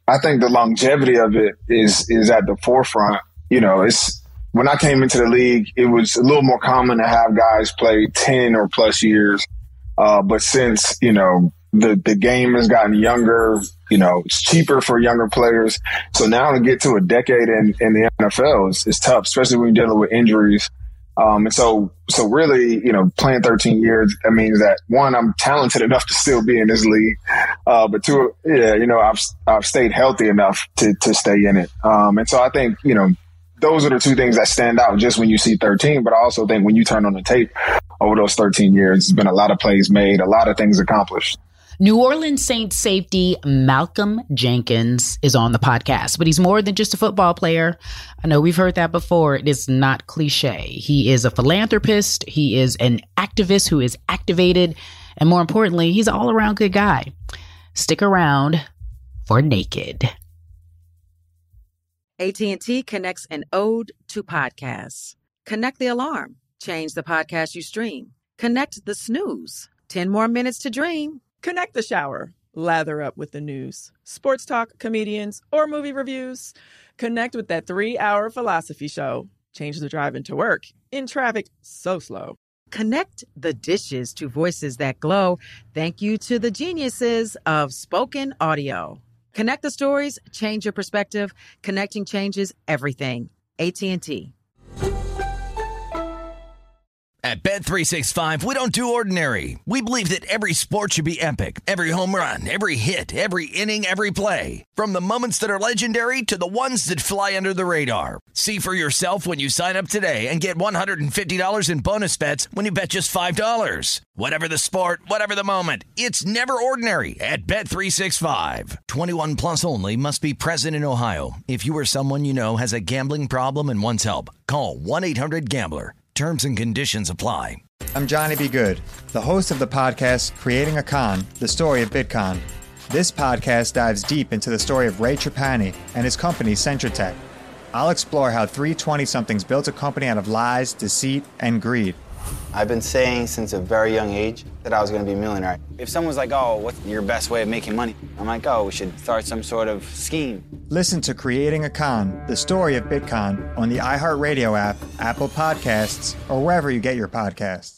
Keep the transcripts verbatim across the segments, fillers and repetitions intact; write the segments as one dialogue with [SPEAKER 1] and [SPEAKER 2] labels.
[SPEAKER 1] I think the longevity of it is is at the forefront. You know, it's when I came into the league, it was a little more common to have guys play ten or plus years. Uh, but since, you know, the, the game has gotten younger, you know, it's cheaper for younger players. So now to get to a decade in, in the N F L is, is tough, especially when you're dealing with injuries. Um, and so, so really, you know, playing thirteen years, that means that one, I'm talented enough to still be in this league. Uh, but two, yeah, you know, I've, I've stayed healthy enough to, to stay in it. Um, and so I think, you know, those are the two things that stand out just when you see thirteen. But I also think when you turn on the tape over those thirteen years, there's been a lot of plays made, a lot of things accomplished.
[SPEAKER 2] New Orleans Saints safety Malcolm Jenkins is on the podcast, but he's more than just a football player. I know we've heard that before. It is not cliche. He is a philanthropist. He is an activist who is activated. And more importantly, he's an all-around good guy. Stick around for Naked.
[SPEAKER 3] A T and T connects an ode to podcasts. Connect the alarm. Change the podcast you stream. Connect the snooze. ten more minutes to dream.
[SPEAKER 4] Connect the shower. Lather up with the news. Sports talk, comedians, or movie reviews. Connect with that three-hour philosophy show. Change the drive into work. In traffic so slow.
[SPEAKER 3] Connect the dishes to voices that glow. Thank you to the geniuses of spoken audio. Connect the stories, change your perspective. Connecting changes everything. A T and T.
[SPEAKER 5] At Bet three sixty-five, we don't do ordinary. We believe that every sport should be epic. Every home run, every hit, every inning, every play. From the moments that are legendary to the ones that fly under the radar. See for yourself when you sign up today and get one hundred fifty dollars in bonus bets when you bet just five dollars. Whatever the sport, whatever the moment, it's never ordinary at Bet three sixty-five. twenty-one plus only. Must be present in Ohio. If you or someone you know has a gambling problem and wants help, call one eight hundred gambler. Terms and conditions apply.
[SPEAKER 6] I'm Johnny B. Good, the host of the podcast Creating a Con, the story of Bitcoin. This podcast dives deep into the story of Ray Trapani and his company Centratech. I'll explore how three twenty-somethings built a company out of lies, deceit, and greed.
[SPEAKER 7] I've been saying since a very young age that I was going to be a millionaire. If someone's like, oh, what's your best way of making money? I'm like, oh, we should start some sort of scheme.
[SPEAKER 6] Listen to Creating a Con, the story of Bitcoin on the iHeartRadio app, Apple Podcasts, or wherever you get your podcasts.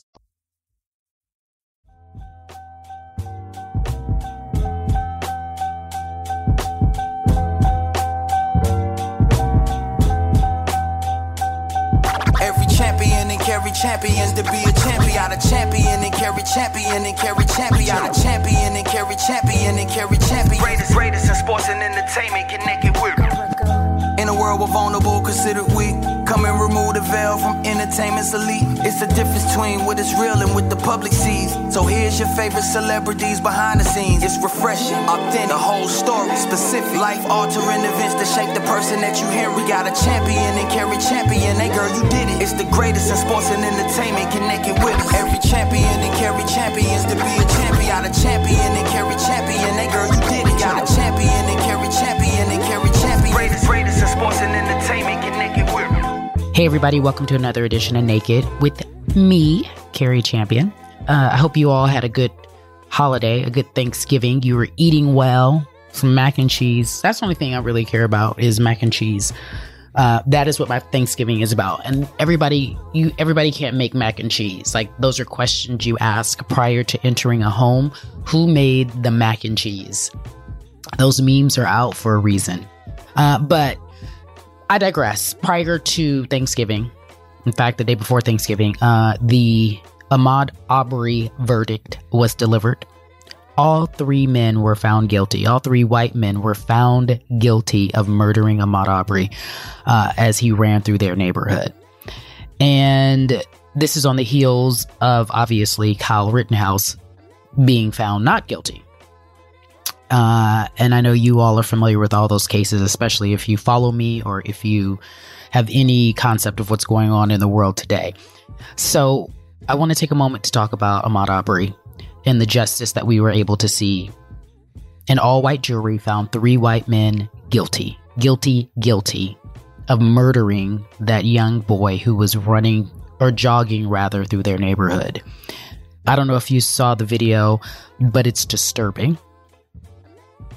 [SPEAKER 8] Carry champions to be a champion, a champion and carry champion and carry champion, a champion and carry champion and carry champion. Greatest, greatest in sports and entertainment, connected with. In a world we're vulnerable, considered weak. Come and remove the veil from entertainment's elite. It's the difference between what is real and what the public sees. So here's your favorite celebrities behind the scenes. It's refreshing, authentic, the whole story, specific. Life-altering events that shape the person that you hear. We got a champion and carry champion. Hey girl, you did it. It's the greatest in sports and entertainment, connected with us. Every champion and carry champions to be a champion. A champion and carry champion. Hey girl, you did it. Got a champion and carry champion and carry champion. Greatest, greatest in sports and entertainment, connected with us.
[SPEAKER 2] Hey everybody, welcome to another edition of Naked with me, Carrie Champion. Uh, I hope you all had a good holiday, a good Thanksgiving. You were eating well, some mac and cheese. That's the only thing I really care about is mac and cheese. Uh, that is what my Thanksgiving is about. And everybody, you, everybody can't make mac and cheese. Like those are questions you ask prior to entering a home. Who made the mac and cheese? Those memes are out for a reason. Uh, but I digress. Prior to Thanksgiving, in fact, the day before Thanksgiving, uh, the Ahmaud Arbery verdict was delivered. All three men were found guilty. All three white men were found guilty of murdering Ahmaud Arbery uh, as he ran through their neighborhood. And this is on the heels of, obviously, Kyle Rittenhouse being found not guilty. Uh, and I know you all are familiar with all those cases, especially if you follow me or if you have any concept of what's going on in the world today. So I want to take a moment to talk about Ahmaud Arbery and the justice that we were able to see. An all-white jury found three white men guilty, guilty, guilty of murdering that young boy who was running or jogging rather through their neighborhood. I don't know if you saw the video, but it's disturbing.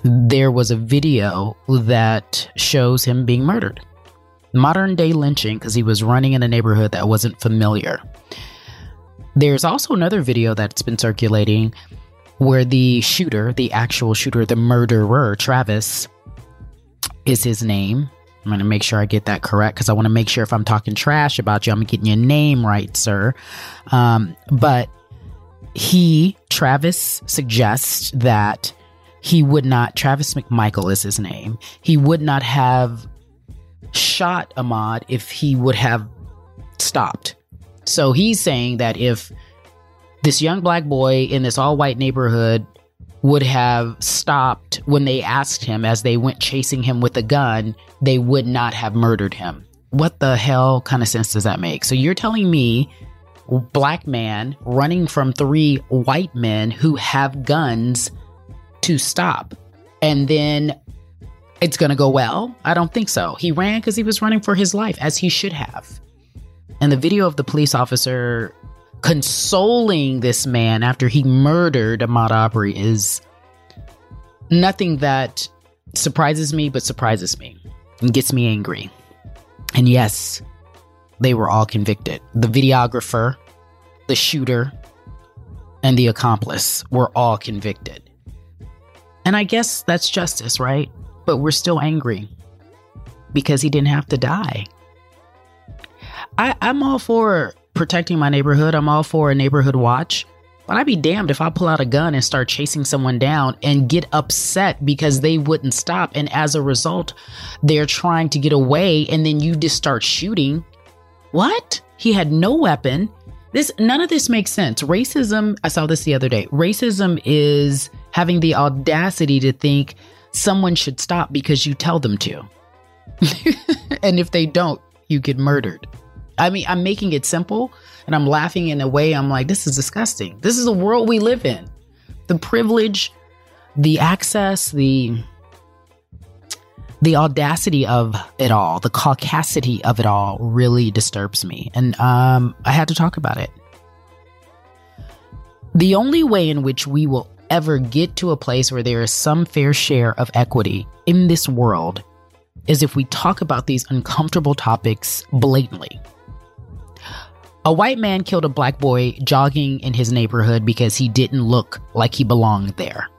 [SPEAKER 2] there was a video that shows him being murdered. Modern day lynching because he was running in a neighborhood that wasn't familiar. There's also another video that's been circulating where the shooter, the actual shooter, the murderer, Travis is his name. I'm going to make sure I get that correct because I want to make sure if I'm talking trash about you, I'm getting your name right, sir. Um, but he, Travis, suggests that he would not, Travis McMichael is his name, he would not have shot Ahmaud if he would have stopped. So he's saying that if this young black boy in this all-white neighborhood would have stopped when they asked him as they went chasing him with a gun, they would not have murdered him. What the hell kind of sense does that make? So you're telling me black man running from three white men who have guns to stop, and then it's going to go well? I don't think so. He ran because he was running for his life, as he should have. And the video of the police officer consoling this man after he murdered Ahmaud Arbery is nothing that surprises me, but surprises me and gets me angry. And yes, they were all convicted. The videographer, the shooter, and the accomplice were all convicted. And I guess that's justice, right? But we're still angry because he didn't have to die. I, I'm all for protecting my neighborhood. I'm all for a neighborhood watch. But I'd be damned if I pull out a gun and start chasing someone down and get upset because they wouldn't stop. And as a result, they're trying to get away. And then you just start shooting. What? He had no weapon. This, none of this makes sense. Racism, I saw this the other day. Racism is having the audacity to think someone should stop because you tell them to. And if they don't, you get murdered. I mean, I'm making it simple and I'm laughing in a way. I'm like, this is disgusting. This is the world we live in. The privilege, the access, the the audacity of it all, the caucasity of it all really disturbs me. And um, I had to talk about it. The only way in which we will ever get to a place where there is some fair share of equity in this world is if we talk about these uncomfortable topics blatantly. A white man killed a black boy jogging in his neighborhood because he didn't look like he belonged there.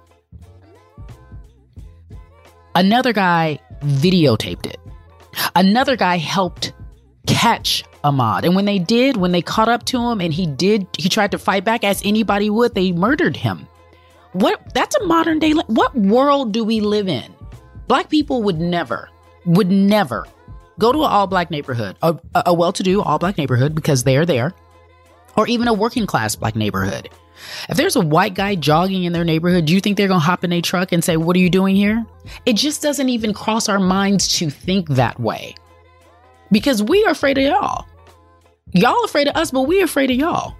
[SPEAKER 2] Another guy videotaped it. Another guy helped catch Ahmaud. And when they did, when they caught up to him and he did, he tried to fight back as anybody would, they murdered him. What? That's a modern day. What world do we live in? Black people would never, would never go to an all black neighborhood, a, a well-to-do all black neighborhood because they're there, or even a working class black neighborhood. If there's a white guy jogging in their neighborhood, do you think they're going to hop in a truck and say, what are you doing here? It just doesn't even cross our minds to think that way because we are afraid of y'all. Y'all afraid of us, but we're afraid of y'all.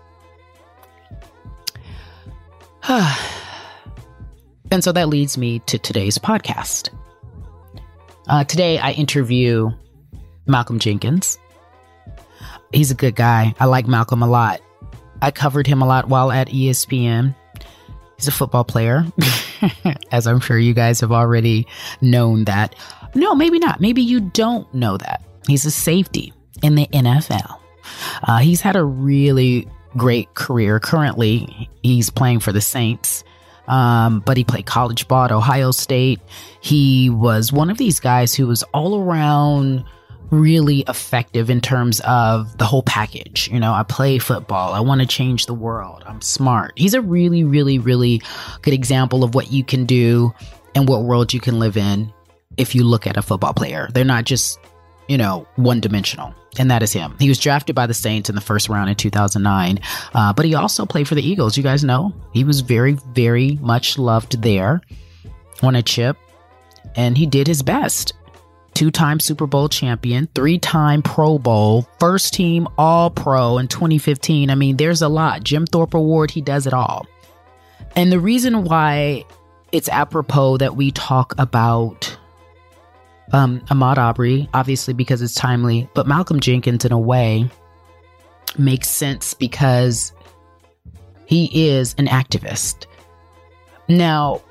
[SPEAKER 2] And so that leads me to today's podcast. Uh, today, I interview Malcolm Jenkins. He's a good guy. I like Malcolm a lot. I covered him a lot while at E S P N. He's a football player, as I'm sure you guys have already known that. No, maybe not. Maybe you don't know that. He's a safety in the N F L. Uh, he's had a really great career. Currently, he's playing for the Saints. Um, but he played college ball at Ohio State. He was one of these guys who was all around really effective in terms of the whole package. You know, I play football. I want to change the world. I'm smart. He's a really, really, really good example of what you can do and what world you can live in if you look at a football player. They're not just, you know, one dimensional. And that is him. He was drafted by the Saints in the first round in two thousand nine. Uh, but he also played for the Eagles. You guys know he was very, very much loved there. Won a chip. And he did his best. Two-time Super Bowl champion, three-time Pro Bowl, first team All-Pro in twenty fifteen. I mean, there's a lot. Jim Thorpe Award, he does it all. And the reason why it's apropos that we talk about Um, Ahmaud Arbery, obviously because it's timely, but Malcolm Jenkins in a way makes sense because he is an activist. Now,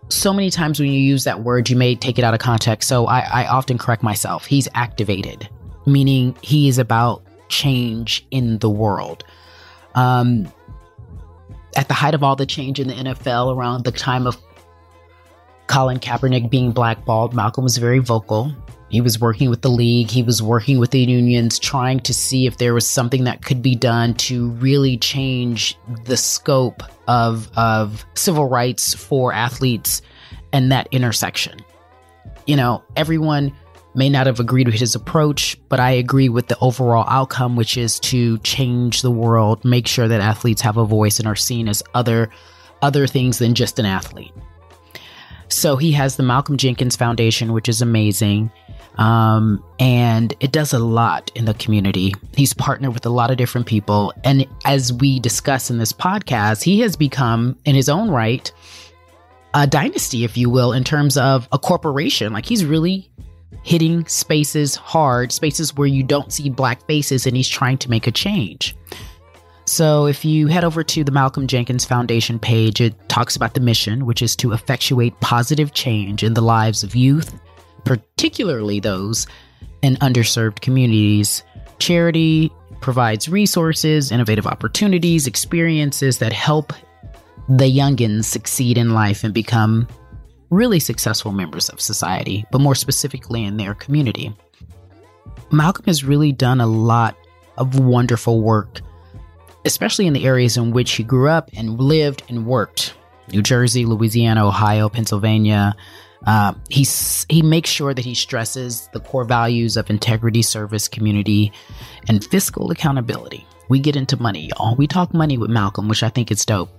[SPEAKER 2] so many times when you use that word, you may take it out of context. So I, I often correct myself. He's activated, meaning he is about change in the world. Um, at the height of all the change in the N F L around the time of Colin Kaepernick being blackballed, Malcolm was very vocal. He was working with the league. He was working with the unions, trying to see if there was something that could be done to really change the scope of, of civil rights for athletes and that intersection. You know, everyone may not have agreed with his approach, but I agree with the overall outcome, which is to change the world, make sure that athletes have a voice and are seen as other, other things than just an athlete. So he has the Malcolm Jenkins Foundation, which is amazing. Um, and it does a lot in the community. He's partnered with a lot of different people. And as we discuss in this podcast, he has become, in his own right, a dynasty, if you will, in terms of a corporation. Like, he's really hitting spaces hard, spaces where you don't see black faces, and he's trying to make a change. So if you head over to the Malcolm Jenkins Foundation page, it talks about the mission, which is to effectuate positive change in the lives of youth, particularly those in underserved communities. Charity provides resources, innovative opportunities, experiences that help the youngins succeed in life and become really successful members of society, but more specifically in their community. Malcolm has really done a lot of wonderful work, especially in the areas in which he grew up and lived and worked. New Jersey, Louisiana, Ohio, Pennsylvania. Uh, he's, he makes sure that he stresses the core values of integrity, service, community, and fiscal accountability. We get into money, y'all. We talk money with Malcolm, which I think is dope.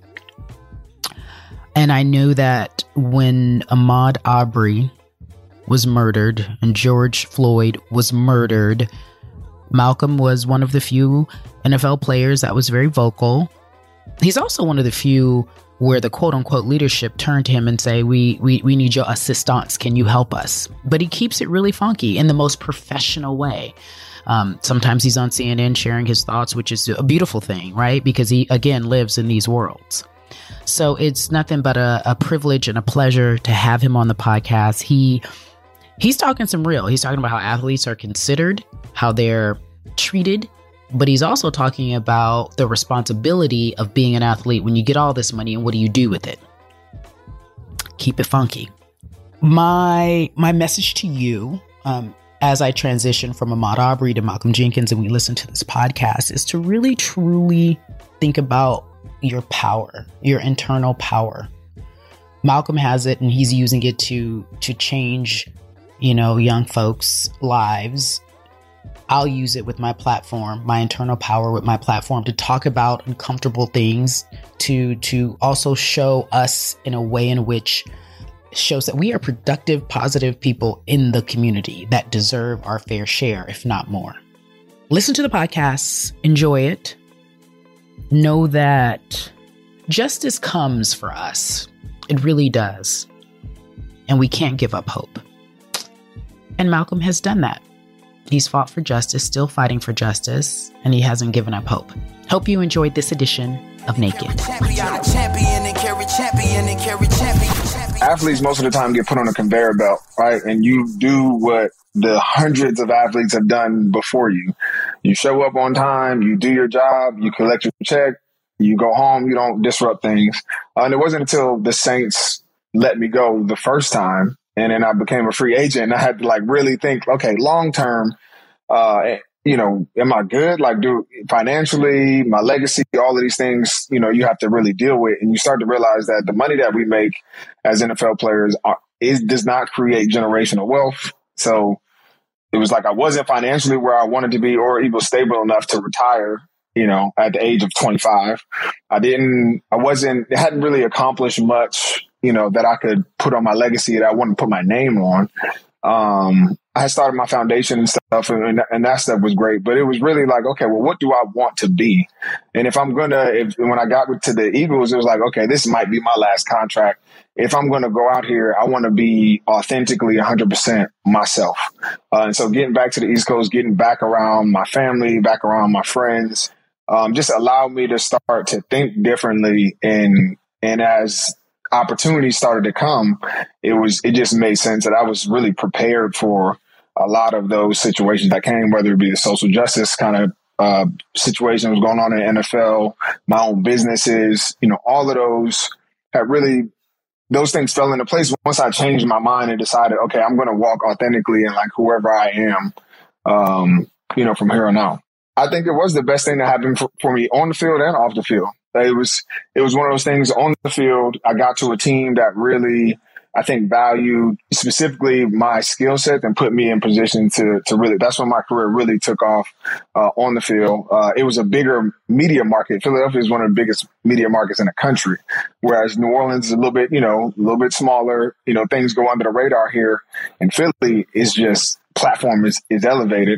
[SPEAKER 2] And I know that when Ahmaud Arbery was murdered and George Floyd was murdered, Malcolm was one of the few N F L players that was very vocal. He's also one of the few where the quote unquote leadership turned to him and say, we, we, we need your assistance. Can you help us? But he keeps it really funky in the most professional way. Um, sometimes he's on C N N sharing his thoughts, which is a beautiful thing, right? Because he, again, lives in these worlds. So it's nothing but a, a privilege and a pleasure to have him on the podcast. He he's talking some real. He's talking about how athletes are considered, how they're treated, but he's also talking about the responsibility of being an athlete when you get all this money and what do you do with it? Keep it funky. My my message to you, um, as I transition from Ahmaud Arbery to Malcolm Jenkins and we listen to this podcast, is to really truly think about your power, your internal power. Malcolm has it and he's using it to to change, you know, young folks' lives. I'll use it with my platform, my internal power with my platform, to talk about uncomfortable things, to to also show us in a way in which shows that we are productive, positive people in the community that deserve our fair share, if not more. Listen to the podcast, enjoy it. Know that justice comes for us. It really does. And we can't give up hope. And Malcolm has done that. He's fought for justice, still fighting for justice, and he hasn't given up hope. Hope you enjoyed this edition of Naked.
[SPEAKER 1] Athletes most of the time get put on a conveyor belt, right? And you do what the hundreds of athletes have done before you. You show up on time, you do your job, you collect your check, you go home, you don't disrupt things. Uh, and it wasn't until the Saints let me go the first time, and then I became a free agent, and I had to like really think, okay, long term, uh, you know, am I good? Like, do financially, my legacy, all of these things, you know, you have to really deal with. And you start to realize that the money that we make as N F L players are, is, does not create generational wealth. So it was like I wasn't financially where I wanted to be or even stable enough to retire, you know, at the age of twenty-five. I didn't, I wasn't, it hadn't really accomplished much, you know, that I could put on my legacy that I wanted to put my name on. Um, I had started my foundation and stuff, and, and that stuff was great. But it was really like, okay, well, what do I want to be? And if I'm going to, if when I got to the Eagles, it was like, okay, this might be my last contract. If I'm going to go out here, I want to be authentically one hundred percent myself. Uh, and so getting back to the East Coast, getting back around my family, back around my friends, um, just allowed me to start to think differently. And, and as opportunities started to come, it was it just made sense that I was really prepared for a lot of those situations that came, whether it be the social justice kind of uh, situation that was going on in the N F L, my own businesses, you know, all of those have really, those things fell into place once I changed my mind and decided, okay, I'm going to walk authentically and like whoever I am, um, you know, from here on out. I think it was the best thing that happened for, for me on the field and off the field. It was, it was one of those things on the field. I got to a team that really, I think, valued specifically my skill set and put me in position to to really, that's when my career really took off uh, on the field. Uh, it was a bigger media market. Philadelphia is one of the biggest media markets in the country, whereas New Orleans is a little bit, you know, a little bit smaller. You know, things go under the radar here. And Philly is just, platform is, is elevated.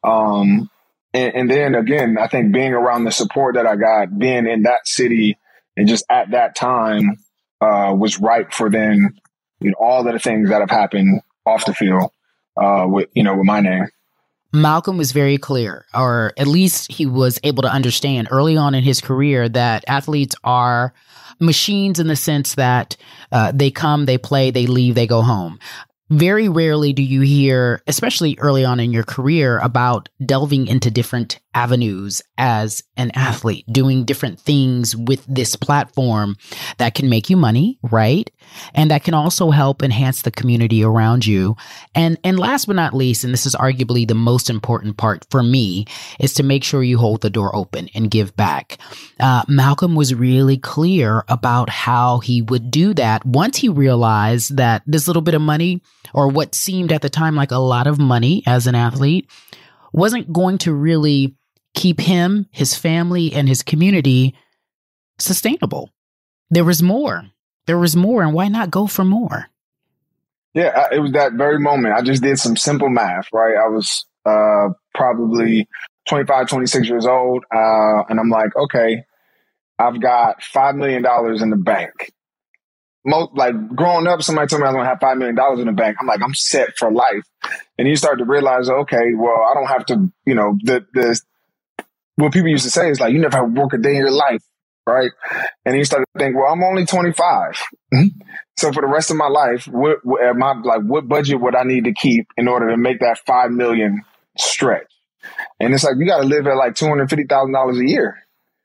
[SPEAKER 1] Um, and, and then again, I think being around the support that I got, being in that city and just at that time uh, was right for then, you know, all of the things that have happened off the field uh, with, you know, with my name.
[SPEAKER 2] Malcolm was very clear, or at least he was able to understand early on in his career that athletes are machines in the sense that uh, they come, they play, they leave, they go home. Very rarely do you hear, especially early on in your career, about delving into different avenues as an athlete, doing different things with this platform that can make you money, right? And that can also help enhance the community around you. And and last but not least, and this is arguably the most important part for me, is to make sure you hold the door open and give back. Uh, Malcolm was really clear about how he would do that once he realized that this little bit of money, or what seemed at the time like a lot of money as an athlete, wasn't going to really keep him, his family, and his community sustainable. There was more. There was more, and why not go for more?
[SPEAKER 1] Yeah, it was that very moment. I just did some simple math, right? I was uh, probably twenty-five, twenty-six years old, uh, and I'm like, okay, I've got five million dollars in the bank. Most, like growing up, somebody told me I was going to have five million dollars in the bank. I'm like, I'm set for life. And you start to realize, okay, well, I don't have to, you know, the, the, what people used to say is like, you never have to work a day in your life, right? And you start to think, well, I'm only twenty-five. Mm-hmm. So for the rest of my life, what, what am I, like, what budget would I need to keep in order to make that five million stretch? And it's like, you got to live at like two hundred fifty thousand dollars a year.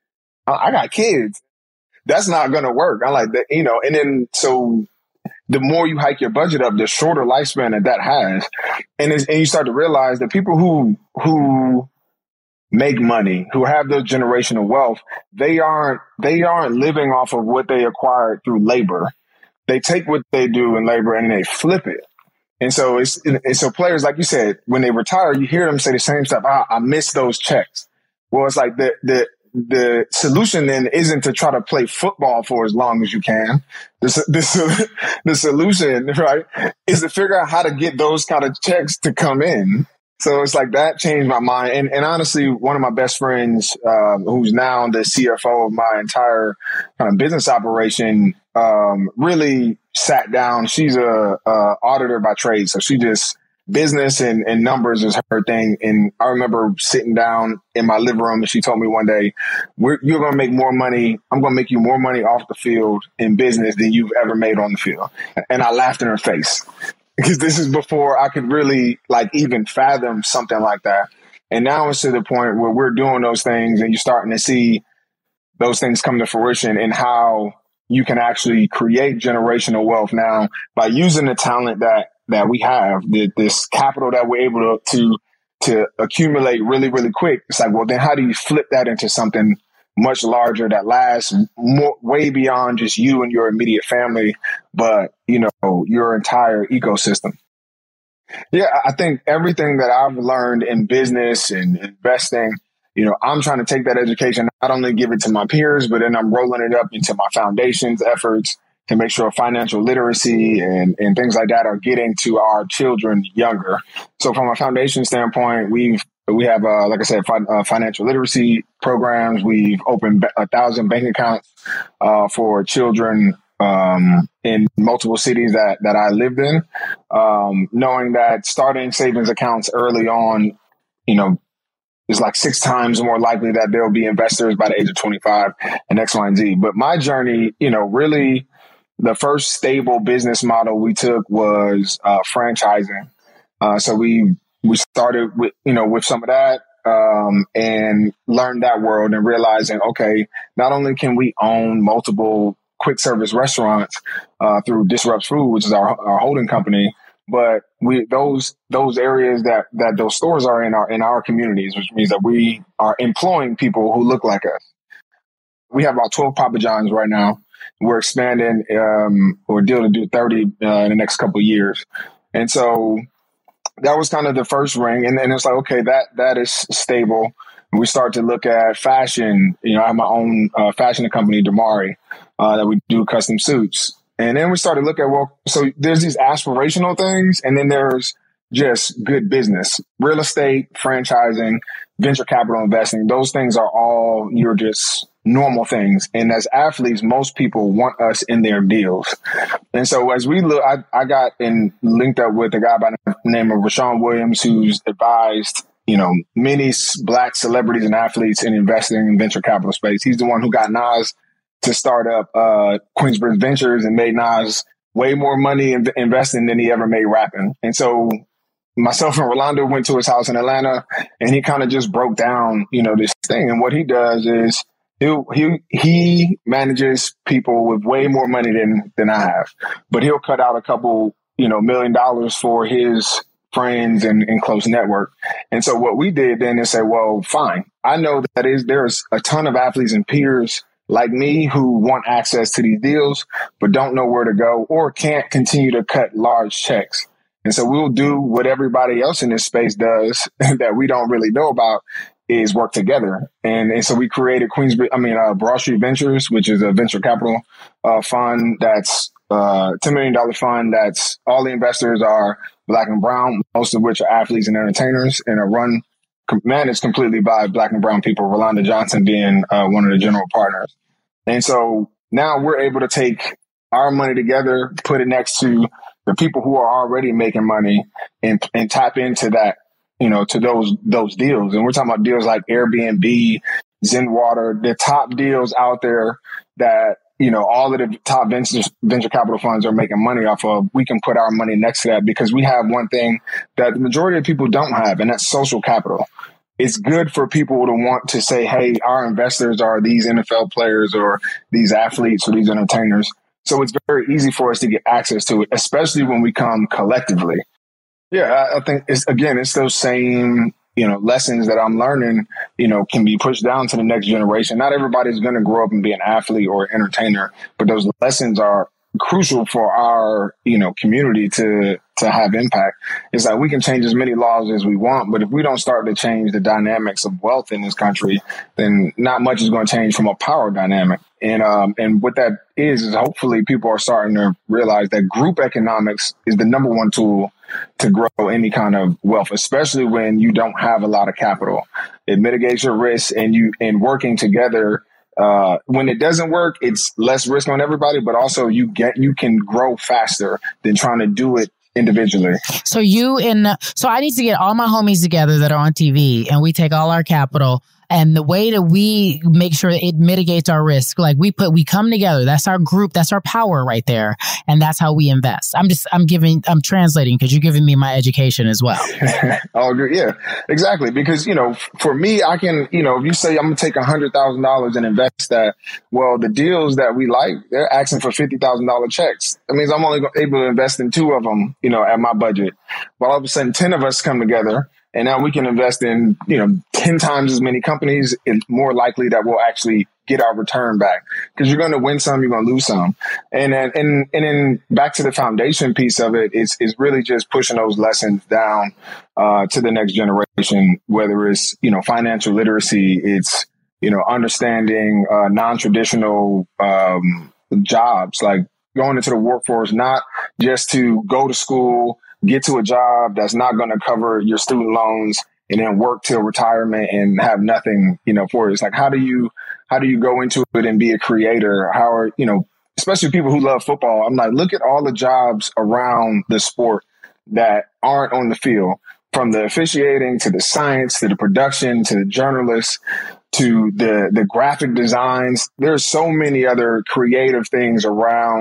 [SPEAKER 1] I, I got kids. That's not going to work. I like that, you know, and then so the more you hike your budget up, the shorter lifespan that that has. And, and you start to realize that people who, who make money, who have those generational wealth, they aren't, they aren't living off of what they acquired through labor. They take what they do in labor and they flip it. And so it's, and so players, like you said, when they retire, you hear them say the same stuff. I, I miss those checks. Well, it's like the, the, The solution then isn't to try to play football for as long as you can. The, the, the solution, right, is to figure out how to get those kind of checks to come in. So it's like that changed my mind. And, and honestly, one of my best friends, um, who's now the C F O of my entire kind of business operation, um, really sat down. She's a, a auditor by trade, so she just business and, and numbers is her thing. And I remember sitting down in my living room and she told me one day, We're, you're going to make more money. I'm going to make you more money off the field in business than you've ever made on the field. And I laughed in her face because this is before I could really like even fathom something like that. And now it's to the point where we're doing those things and you're starting to see those things come to fruition and how you can actually create generational wealth now by using the talent that that we have, the, this capital that we're able to, to to accumulate really, really quick. It's like, well, then how do you flip that into something much larger that lasts more, way beyond just you and your immediate family, but, you know, your entire ecosystem? Yeah, I think everything that I've learned in business and investing, you know, I'm trying to take that education, not only give it to my peers, but then I'm rolling it up into my foundation's efforts to make sure financial literacy and, and things like that are getting to our children younger. So from a foundation standpoint, we've we have, uh, like I said, fi- uh, financial literacy programs. We've opened a thousand bank accounts uh, for children um, in multiple cities that, that I lived in, um, knowing that starting savings accounts early on, you know, is like six times more likely that there'll be investors by the age of twenty-five and X, Y, and Z. But my journey, you know, really the first stable business model we took was uh, franchising. Uh, so we we started with, you know, with some of that um, and learned that world and realizing, okay, not only can we own multiple quick service restaurants uh, through Disrupt Food, which is our, our holding company, but we those those areas that that those stores are in are in our communities, which means that we are employing people who look like us. We have about twelve Papa John's right now. We're expanding. Um, we're dealing to do thirty uh, in the next couple of years, and so that was kind of the first ring. And then it's like, okay, that that is stable. We start to look at fashion. You know, I have my own uh, fashion company, Damari, uh, that we do custom suits. And then we started looking at, well, so there's these aspirational things, and then there's just good business, real estate, franchising, venture capital investing. Those things are all your just normal things. And as athletes, most people want us in their deals. And so as we look, I, I got in linked up with a guy by the name of Rashawn Williams, who's advised, you know, many Black celebrities and athletes in investing in venture capital space. He's the one who got Nas to start up uh, Queensbridge Ventures and made Nas way more money in investing than he ever made rapping. And so myself and Rolando went to his house in Atlanta, and he kind of just broke down, you know, this thing. And what he does is he he he manages people with way more money than than I have, but he'll cut out a couple, you know, million dollars for his friends and, and close network. And so what we did then is say, well, fine. I know that is there's a ton of athletes and peers like me who want access to these deals, but don't know where to go or can't continue to cut large checks. And so we'll do what everybody else in this space does that we don't really know about, is work together. And, and so we created Queensbridge, I mean, uh, Broad Street Ventures, which is a venture capital uh, fund that's uh, ten million dollars fund. That's all the investors are Black and brown, most of which are athletes and entertainers, and are run managed completely by Black and brown people, Rolanda Johnson being uh, one of the general partners. And so now we're able to take our money together, put it next to the people who are already making money, and and tap into that, you know, to those those deals. And we're talking about deals like Airbnb, Zenwater, the top deals out there that, you know, all of the top venture, venture capital funds are making money off of. We can put our money next to that because we have one thing that the majority of people don't have, and that's social capital. It's good for people to want to say, hey, our investors are these N F L players or these athletes or these entertainers. So it's very easy for us to get access to it, especially when we come collectively. Yeah, I, I think it's, again, it's those same, you know, lessons that I'm learning, you know, can be pushed down to the next generation. Not everybody's going to grow up and be an athlete or entertainer, but those lessons are crucial for our, you know, community to to have impact. It's like we can change as many laws as we want, but if we don't start to change the dynamics of wealth in this country, then not much is going to change from a power dynamic. And um and what that is is hopefully people are starting to realize that group economics is the number one tool to grow any kind of wealth, especially when you don't have a lot of capital. It mitigates your risk, and you and working together. Uh, when it doesn't work, it's less risk on everybody, but also you get you can grow faster than trying to do it individually.
[SPEAKER 2] So you and so I need to get all my homies together that are on T V, and we take all our capital. And the way that we make sure it mitigates our risk, like we put, we come together. That's our group. That's our power right there. And that's how we invest. I'm just, I'm giving, I'm translating because you're giving me my education as well.
[SPEAKER 1] Oh, yeah, exactly. Because, you know, for me, I can, you know, if you say I'm going to take a hundred thousand dollars and invest that, well, the deals that we like, they're asking for fifty thousand dollars checks. That means I'm only able to invest in two of them, you know, at my budget. But all of a sudden, ten of us come together. And now we can invest in, you know, ten times as many companies. It's more likely that we'll actually get our return back, because you're going to win some, you're going to lose some. And then, and, and then back to the foundation piece of it is, is really just pushing those lessons down uh, to the next generation, whether it's, you know, financial literacy, it's, you know, understanding uh, non-traditional um, jobs, like going into the workforce, not just to go to school, get to a job that's not going to cover your student loans, and then work till retirement and have nothing, you know, for it. It's like, how do you, how do you go into it and be a creator? How are, you know, especially people who love football. I'm like, look at all the jobs around the sport that aren't on the field, from the officiating to the science, to the production, to the journalists, to the, the graphic designs. There's so many other creative things around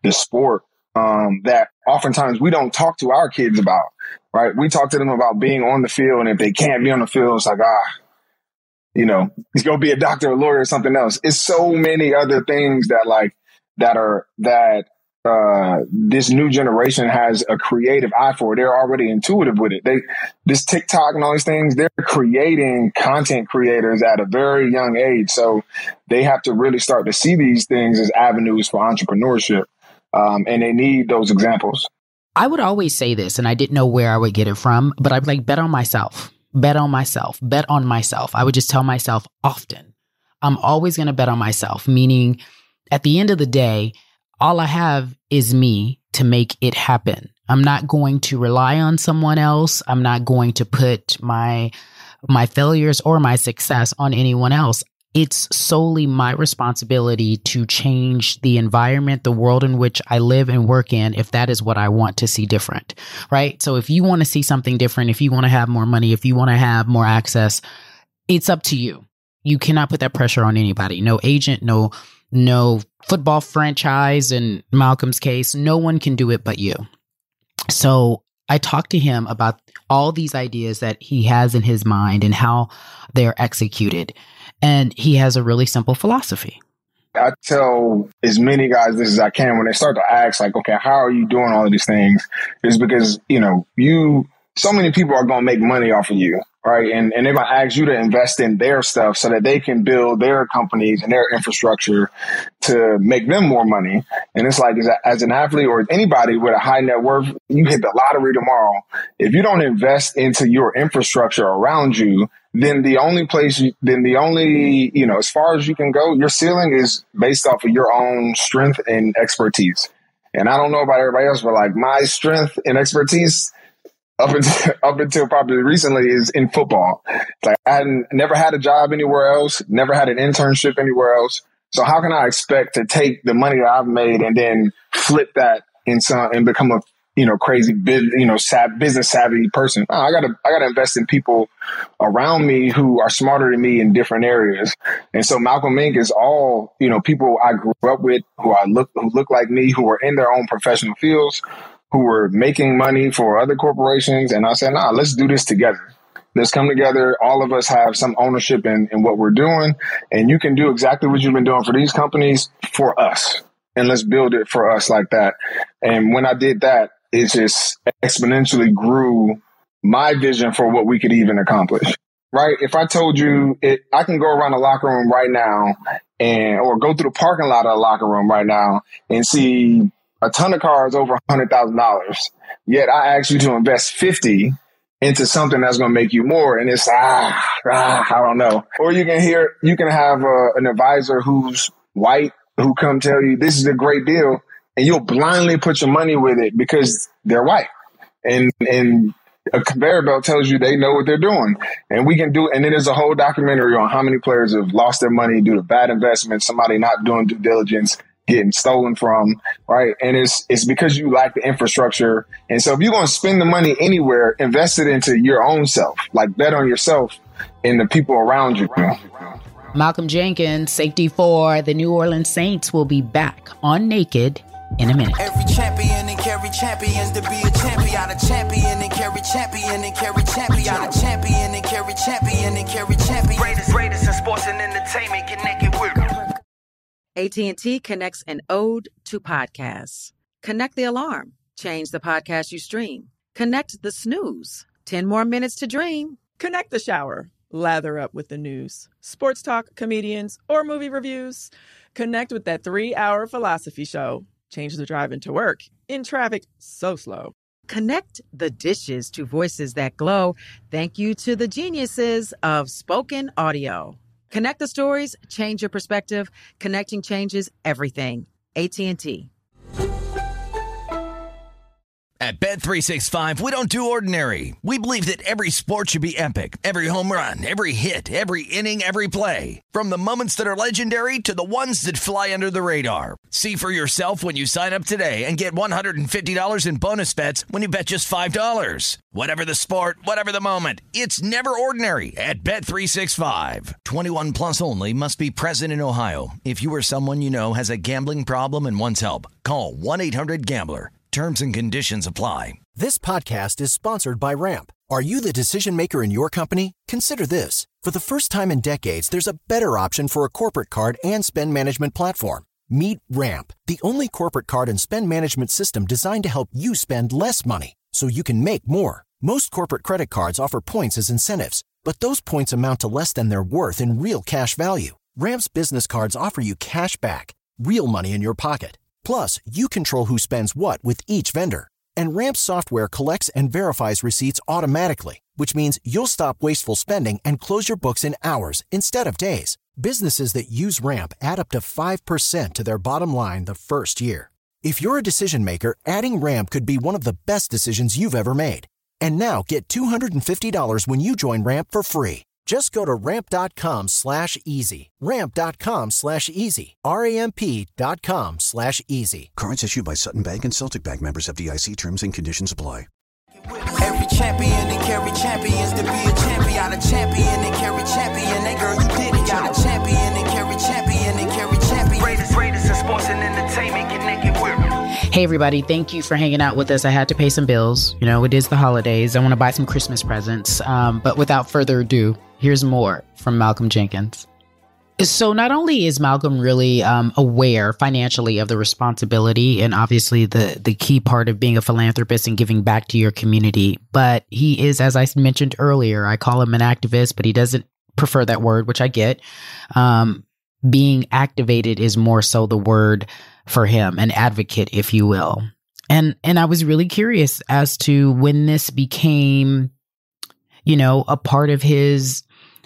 [SPEAKER 1] the sport um, that oftentimes we don't talk to our kids about, right? We talk to them about being on the field, and if they can't be on the field, it's like, ah, you know, he's going to be a doctor, a lawyer, or something else. It's so many other things that like, that are, that uh, this new generation has a creative eye for. They're already intuitive with it. They, this TikTok and all these things, they're creating content creators at a very young age. So they have to really start to see these things as avenues for entrepreneurship. Um, and they need those examples.
[SPEAKER 2] I would always say this, and I didn't know where I would get it from, but I'd like, bet on myself, bet on myself, bet on myself. I would just tell myself often, I'm always going to bet on myself, meaning at the end of the day, all I have is me to make it happen. I'm not going to rely on someone else. I'm not going to put my my failures or my success on anyone else. It's solely my responsibility to change the environment, the world in which I live and work in, if that is what I want to see different, right? So if you want to see something different, if you want to have more money, if you want to have more access, it's up to you. You cannot put that pressure on anybody. No agent, no no football franchise, in Malcolm's case, no one can do it but you. So I talked to him about all these ideas that he has in his mind and how they're executed. And he has a really simple philosophy.
[SPEAKER 1] I tell as many guys this as I can when they start to ask, like, okay, how are you doing all of these things? Is because, you know, you, so many people are going to make money off of you, right? And, and they're going to ask you to invest in their stuff so that they can build their companies and their infrastructure to make them more money. And it's like, as, a, as an athlete or anybody with a high net worth, you hit the lottery tomorrow. If you don't invest into your infrastructure around you, then the only place, you, then the only, you know, as far as you can go, your ceiling is based off of your own strength and expertise. And I don't know about everybody else, but like my strength and expertise up until, up until probably recently is in football. Like I hadn't, never had a job anywhere else, never had an internship anywhere else. So how can I expect to take the money that I've made and then flip that in some and become a, you know, crazy, you know, sav- business savvy person? Oh, I gotta, I gotta invest in people around me who are smarter than me in different areas. And so Malcolm Incorporated is all, you know, people I grew up with who I look, who look like me, who are in their own professional fields, who were making money for other corporations. And I said, nah, let's do this together. Let's come together. All of us have some ownership in, in what we're doing. And you can do exactly what you've been doing for these companies for us. And let's build it for us like that. And when I did that, it just exponentially grew my vision for what we could even accomplish, right? If I told you it, I can go around the locker room right now and, or go through the parking lot of the locker room right now and see a ton of cars over one hundred thousand dollars. Yet I ask you to invest fifty into something that's going to make you more. And it's, ah, ah, I don't know. Or you can hear, you can have a, an advisor who's white who come tell you this is a great deal. And you'll blindly put your money with it because they're white. And, and a conveyor belt tells you they know what they're doing. And we can do, and then there's a whole documentary on how many players have lost their money due to bad investments, somebody not doing due diligence, getting stolen from, right? And it's it's because you lack the infrastructure. And so if you're going to spend the money anywhere, invest it into your own self, like bet on yourself and the people around you.
[SPEAKER 2] Malcolm Jenkins, safety for the New Orleans Saints, will be back on Naked in a minute.
[SPEAKER 8] Every champion and carry champions to be a champion, a champion and carry champion and carry champion, a champion and carry champion and carry champion. Greatest, greatest in sports and entertainment, connected with.
[SPEAKER 3] A T and T connects an ode to podcasts. Connect the alarm. Change the podcast you stream. Connect the snooze. ten more minutes to dream.
[SPEAKER 4] Connect the shower. Lather up with the news, sports talk, comedians, or movie reviews. Connect with that three-hour philosophy show. Change the drive into work in traffic so slow.
[SPEAKER 3] Connect the dishes to voices that glow. Thank you to the geniuses of spoken audio. Connect the stories, change your perspective. Connecting changes everything. A T and T.
[SPEAKER 5] At Bet three sixty-five, we don't do ordinary. We believe that every sport should be epic. Every home run, every hit, every inning, every play. From the moments that are legendary to the ones that fly under the radar. See for yourself when you sign up today and get one hundred fifty dollars in bonus bets when you bet just five dollars. Whatever the sport, whatever the moment, it's never ordinary at Bet three sixty-five. twenty-one plus only. Must be present in Ohio. If you or someone you know has a gambling problem and wants help, call one eight hundred gambler. Terms and conditions apply.
[SPEAKER 9] This podcast is sponsored by Ramp. Are you the decision maker in your company? Consider this. For the first time in decades, there's a better option for a corporate card and spend management platform. Meet Ramp, the only corporate card and spend management system designed to help you spend less money so you can make more. Most corporate credit cards offer points as incentives, but those points amount to less than their worth in real cash value. Ramp's business cards offer you cash back, real money in your pocket. Plus, you control who spends what with each vendor. And Ramp software collects and verifies receipts automatically, which means you'll stop wasteful spending and close your books in hours instead of days. Businesses that use Ramp add up to five percent to their bottom line the first year. If you're a decision maker, adding Ramp could be one of the best decisions you've ever made. And now get two hundred fifty dollars when you join Ramp for free. Just go to ramp.com slash easy. Ramp.com slash easy. R-A-M-P dot com slash easy.
[SPEAKER 10] Cards issued by Sutton Bank and Celtic Bank, members of F D I C. Terms and conditions apply.
[SPEAKER 8] Every champion and carry champions to be a champion. A champion and carry champion. That girl, you did it. Got a champion and carry champion and carry champion. Greatest, greatest in sports and entertainment. Get naked with me.
[SPEAKER 2] Hey, everybody. Thank you for hanging out with us. I had to pay some bills. You know, it is the holidays. I want to buy some Christmas presents. Um, but without further ado, here's more from Malcolm Jenkins. So not only is Malcolm really um, aware financially of the responsibility and obviously the, the key part of being a philanthropist and giving back to your community, but he is, as I mentioned earlier, I call him an activist, but he doesn't prefer that word, which I get. Um, being activated is more so the word for him, an advocate, if you will. And and I was really curious as to when this became, you know, a part of his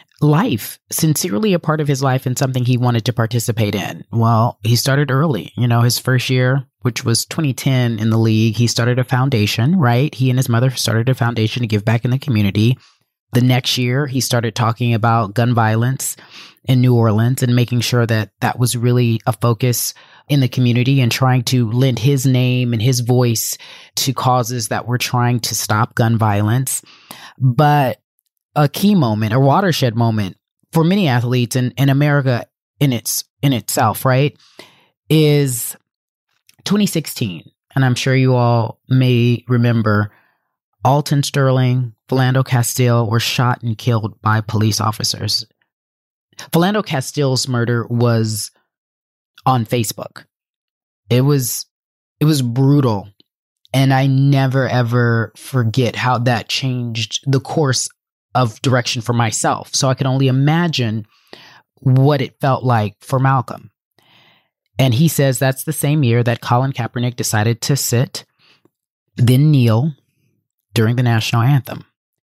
[SPEAKER 2] life, sincerely a part of his life and something he wanted to participate in. Well, he started early, you know, his first year, which was twenty ten in the league, he started a foundation, right? He and his mother started a foundation to give back in the community. The next year, he started talking about gun violence in New Orleans and making sure that that was really a focus in the community and trying to lend his name and his voice to causes that were trying to stop gun violence. But a key moment, a watershed moment for many athletes in, in America in its in itself, right, is twenty sixteen. And I'm sure you all may remember Alton Sterling, Philando Castile were shot and killed by police officers. Philando Castile's murder was on Facebook. It was it was brutal. And I never, ever forget how that changed the course of direction for myself. So I can only imagine what it felt like for Malcolm. And he says that's the same year that Colin Kaepernick decided to sit, then kneel during the national anthem.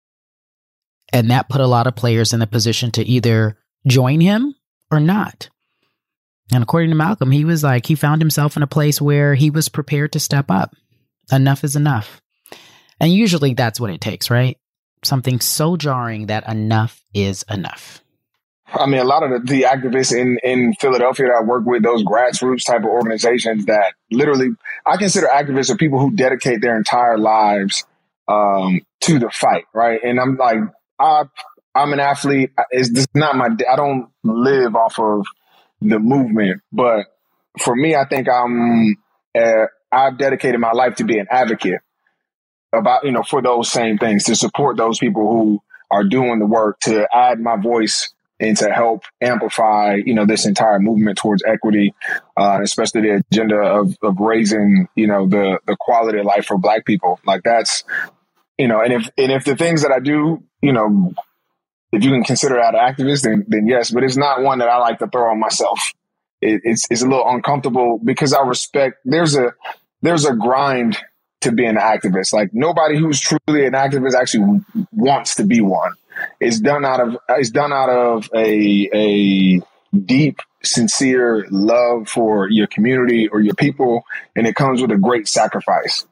[SPEAKER 2] And that put a lot of players in the position to either join him or not. And according to Malcolm, he was like, he found himself in a place where he was prepared to step up. Enough is enough. And usually that's what it takes, right? Something so jarring that enough is enough.
[SPEAKER 1] I mean, a lot of the, the activists in, in Philadelphia that I work with, those grassroots type of organizations that literally, I consider activists are people who dedicate their entire lives um, to the fight, right? And I'm like, I, I'm an athlete. It's just not my, I don't live off of the movement. But for me, I think I'm, uh, I've dedicated my life to be an advocate about, you know, for those same things, to support those people who are doing the work, to add my voice and to help amplify, you know, this entire movement towards equity, uh, especially the agenda of, of raising, you know, the, the quality of life for Black people. Like that's, you know, and if, and if the things that I do, you know, if you can consider that an activist, then, then yes, but it's not one that I like to throw on myself. It, it's, it's a little uncomfortable because I respect, there's a, there's a grind to being an activist. Like nobody who's truly an activist actually wants to be one. It's done out of, it's done out of a, a deep, sincere love for your community or your people. And it comes with a great sacrifice.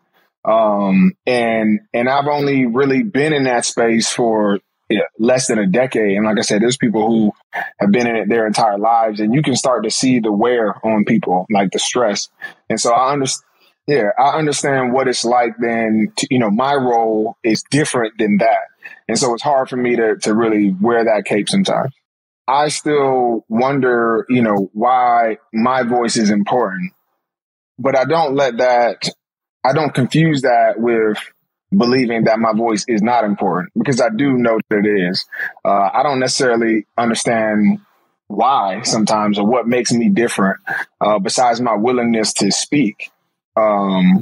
[SPEAKER 1] Um, and, and I've only really been in that space for yeah, less than a decade. And like I said, there's people who have been in it their entire lives, and you can start to see the wear on people, like the stress. And so I understand. Yeah, I understand what it's like then, to, you know, my role is different than that. And so it's hard for me to, to really wear that cape sometimes. I still wonder, you know, why my voice is important, but I don't let that, I don't confuse that with believing that my voice is not important, because I do know that it is. Uh, I don't necessarily understand why sometimes, or what makes me different, uh, besides my willingness to speak. Um,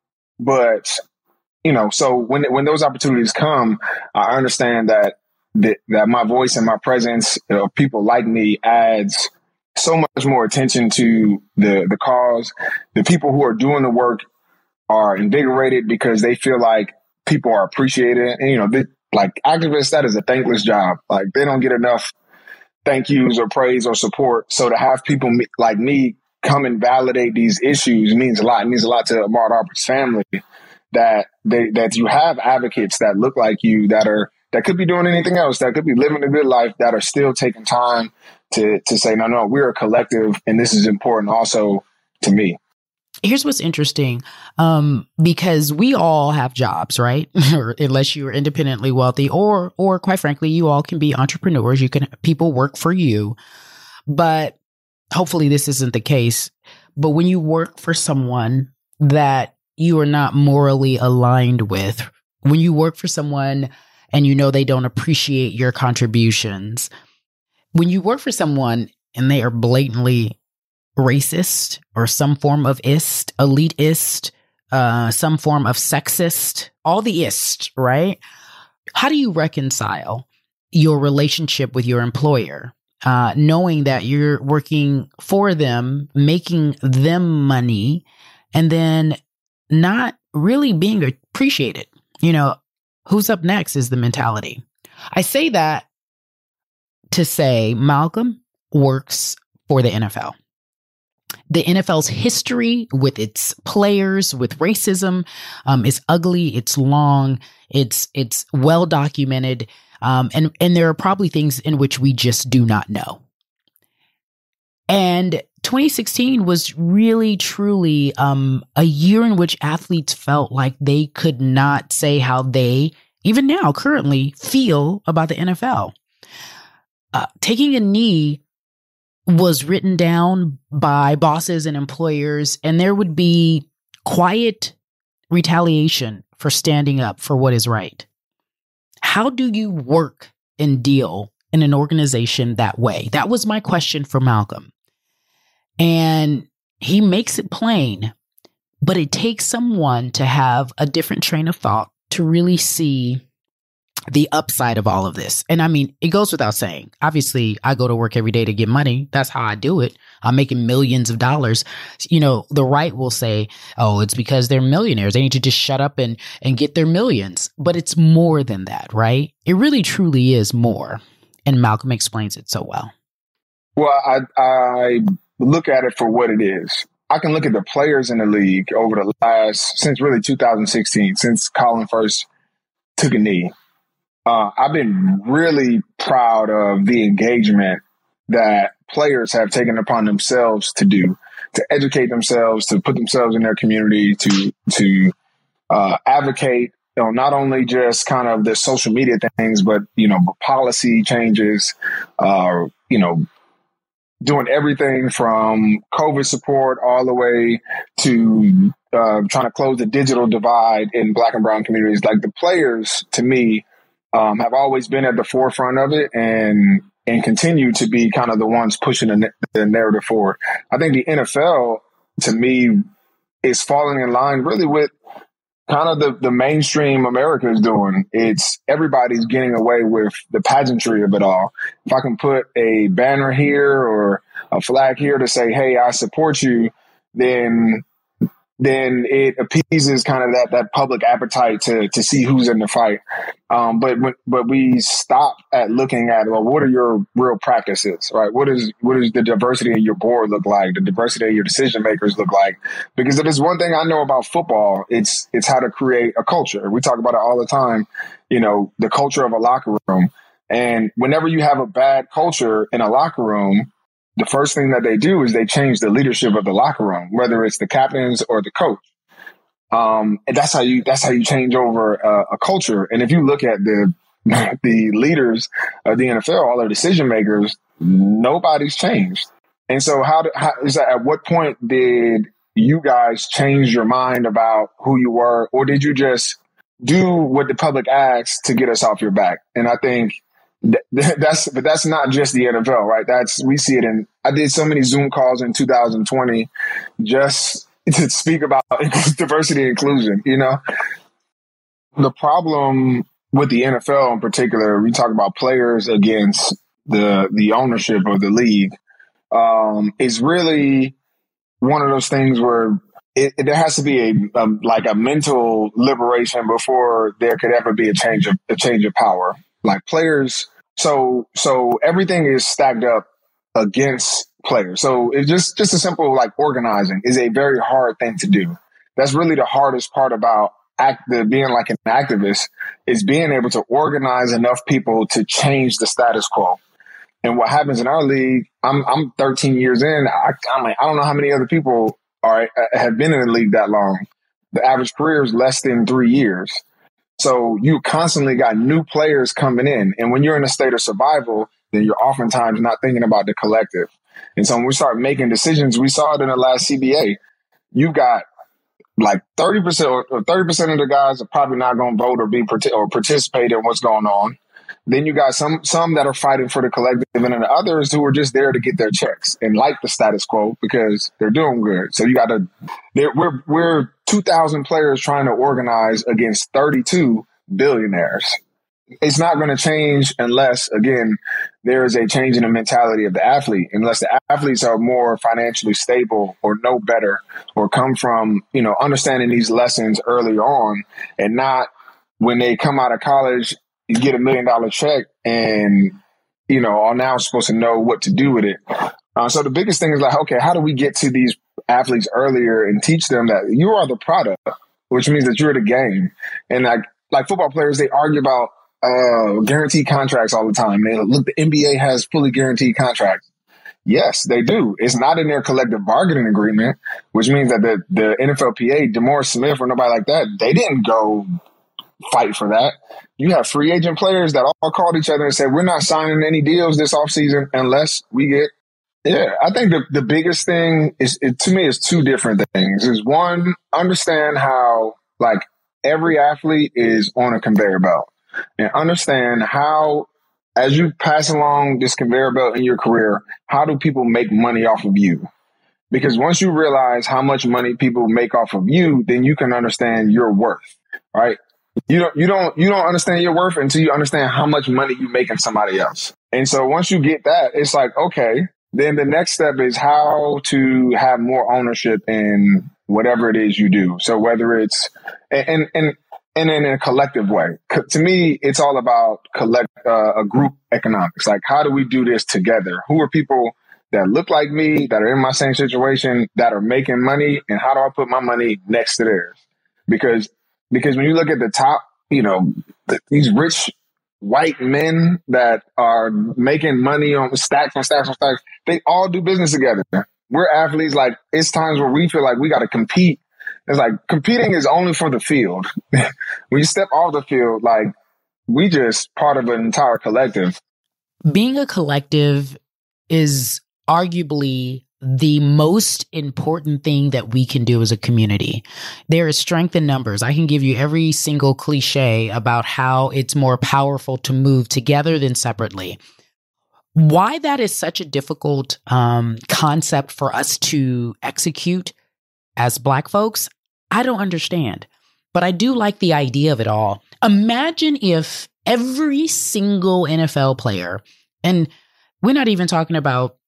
[SPEAKER 1] but, you know, so when, when those opportunities come, I understand that, that, that my voice and my presence of people like me adds so much more attention to the, the cause. The people who are doing the work are invigorated because they feel like people are appreciated. And, you know, they, like activists, that is a thankless job. Like they don't get enough thank yous or praise or support. So to have people me, like me come and validate these issues means a lot. It means a lot to Ahmaud Arbery's family that they, that you have advocates that look like you, that are, that could be doing anything else, that could be living a good life, that are still taking time to, to say, no, no, we're a collective and this is important also to me.
[SPEAKER 2] Here's what's interesting, um, because we all have jobs, right? Unless you are independently wealthy, or, or quite frankly, you all can be entrepreneurs. You can, people work for you, but hopefully this isn't the case. But when you work for someone that you are not morally aligned with, when you work for someone and you know they don't appreciate your contributions, when you work for someone and they are blatantly racist or some form of ist, elitist, uh, some form of sexist, all the ist, right? How do you reconcile your relationship with your employer? Uh, knowing that you're working for them, making them money, and then not really being appreciated. You know, who's up next is the mentality. I say that to say Malcolm works for the N F L. The N F L's history with its players, with racism, um, is ugly, it's long, it's it's well documented. Um, and, and there are probably things in which we just do not know. And twenty sixteen was really, truly um, a year in which athletes felt like they could not say how they, even now, currently, feel about the N F L. Uh, taking a knee was written down by bosses and employers, and there would be quiet retaliation for standing up for what is right. How do you work and deal in an organization that way? That was my question for Malcolm. And he makes it plain, but it takes someone to have a different train of thought to really see the upside of all of this. And I mean, it goes without saying, obviously I go to work every day to get money. That's how I do it. I'm making millions of dollars. You know, the right will say, oh, it's because they're millionaires. They need to just shut up and, and get their millions. But it's more than that, right? It really truly is more. And Malcolm explains it so well.
[SPEAKER 1] Well, I, I look at it for what it is. I can look at the players in the league over the last, since really two thousand sixteen, since Colin first took a knee. Uh, I've been really proud of the engagement that players have taken upon themselves to do, to educate themselves, to put themselves in their community, to to uh, advocate, you know, not only just kind of the social media things, but, you know, policy changes, uh, you know, doing everything from COVID support all the way to uh, trying to close the digital divide in Black and brown communities. Like the players, to me, Um, have always been at the forefront of it and and continue to be kind of the ones pushing the, the narrative forward. I think the N F L, to me, is falling in line really with kind of the, the mainstream America is doing. It's everybody's getting away with the pageantry of it all. If I can put a banner here or a flag here to say, hey, I support you, then then it appeases kind of that that public appetite to to see who's in the fight. Um, but but we stop at looking at, well, what are your real practices, right? What is what is the diversity of your board look like? The diversity of your decision makers look like? Because if there's one thing I know about football, it's it's how to create a culture. We talk about it all the time. You know, the culture of a locker room. And whenever you have a bad culture in a locker room, the first thing that they do is they change the leadership of the locker room, whether it's the captains or the coach. Um, and that's how you that's how you change over a, a culture. And if you look at the the leaders of the N F L, all their decision makers, nobody's changed. And so, how, do, how is that? At what point did you guys change your mind about who you were, or did you just do what the public asked to get us off your back? And I think. That's but that's not just the N F L, right? That's we see it in. I did so many Zoom calls in two thousand twenty just to speak about diversity and inclusion. You know, the problem with the N F L in particular, we talk about players against the the ownership of the league, um, is really one of those things where it, it, there has to be a, a like a mental liberation before there could ever be a change of a change of power. Like players, so so everything is stacked up against players. So it's just just a simple like organizing is a very hard thing to do. That's really the hardest part about act, the, being like an activist is being able to organize enough people to change the status quo. And what happens in our league, I'm I'm thirteen years in. I, I'm like, I don't know how many other people are have been in the league that long. The average career is less than three years. So you constantly got new players coming in. And when you're in a state of survival, then you're oftentimes not thinking about the collective. And so when we start making decisions, we saw it in the last C B A. You got like thirty percent or thirty percent of the guys are probably not going to vote or be or participate in what's going on. Then you got some some that are fighting for the collective, and then the others who are just there to get their checks and like the status quo because they're doing good. So you got to we're we're two thousand players trying to organize against thirty-two billionaires. It's not going to change unless, again, there is a change in the mentality of the athlete. Unless the athletes are more financially stable or know better or come from, you know, understanding these lessons early on, and not when they come out of college. You get a million dollar check and, you know, are now supposed to know what to do with it. Uh, so the biggest thing is like, okay, how do we get to these athletes earlier and teach them that you are the product, which means that you're the game. And like, like football players, they argue about uh, guaranteed contracts all the time. They look, the N B A has fully guaranteed contracts. Yes, they do. It's not in their collective bargaining agreement, which means that the, the N F L P A, DeMaurice Smith or nobody like that, they didn't go fight for that. You have free agent players that all called each other and said, we're not signing any deals this offseason unless we get. Yeah, I think the, the biggest thing is, it, to me, is two different things. Is one, understand how like every athlete is on a conveyor belt, and understand how, as you pass along this conveyor belt in your career, how do people make money off of you? Because once you realize how much money people make off of you, then you can understand your worth, right? You don't, you don't, you don't understand your worth until you understand how much money you make in somebody else. And so once you get that, it's like, okay, then the next step is how to have more ownership in whatever it is you do. So whether it's, and, and, and in a collective way, to me, it's all about collect, uh, a group economics. Like, how do we do this together? Who are people that look like me, that are in my same situation, that are making money? And how do I put my money next to theirs? Because Because when you look at the top, you know, th- these rich white men that are making money on stacks on stacks on stacks, they all do business together. We're athletes. Like, it's times where we feel like we got to compete. It's like competing is only for the field. When you step off the field, like, we just part of an entire collective.
[SPEAKER 2] Being a collective is arguably the most important thing that we can do as a community. There is strength in numbers. I can give you every single cliche about how it's more powerful to move together than separately. Why that is such a difficult um, concept for us to execute as Black folks, I don't understand. But I do like the idea of it all. Imagine if every single N F L player, and we're not even talking about